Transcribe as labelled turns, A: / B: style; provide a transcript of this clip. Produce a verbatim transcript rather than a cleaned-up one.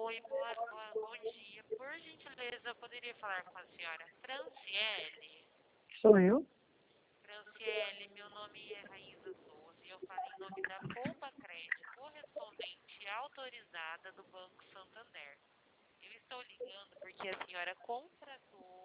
A: Oi, boa, boa, bom dia. Por gentileza, eu poderia falar com a senhora Franciele?
B: Sou eu?
A: Franciele, meu nome é Raíza Souza e eu falo em nome da Poupa Crédito, correspondente autorizada do Banco Santander. Eu estou ligando porque a senhora contratou